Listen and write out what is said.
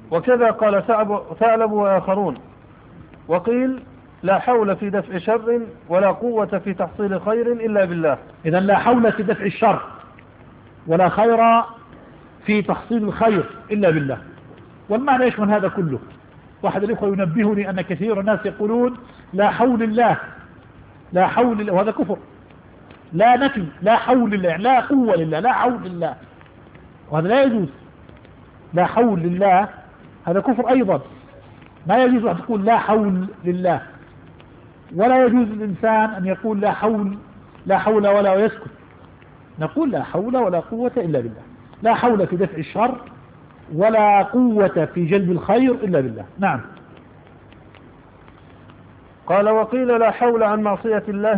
وكذا قال ثعلب وآخرون. وقيل لا حول في دفع شر ولا قوة في تحصيل خير إلا بالله. إذن لا حول في دفع الشر ولا خير في تحصيل الخير إلا بالله. والمعنى يشمل هذا كله. واحد الإخوة ينبهني أن كثير من الناس يقولون لا حول الله، لا حول الله، وهذا كفر. لا نفي، لا حول الله، يعني لا قوة لله، لا حول لله، وهذا لا يجوز. لا حول لله هذا كفر أيضا. ما يجوز أن تقول لا حول لله، ولا يجوز للإنسان أن يقول لا حول، لا حول ولا ويسكت. نقول لا حول ولا قوة إلا بالله. لا حول في دفع الشر ولا قوة في جلب الخير إلا بالله. نعم. قال وقيل لا حول عن معصية الله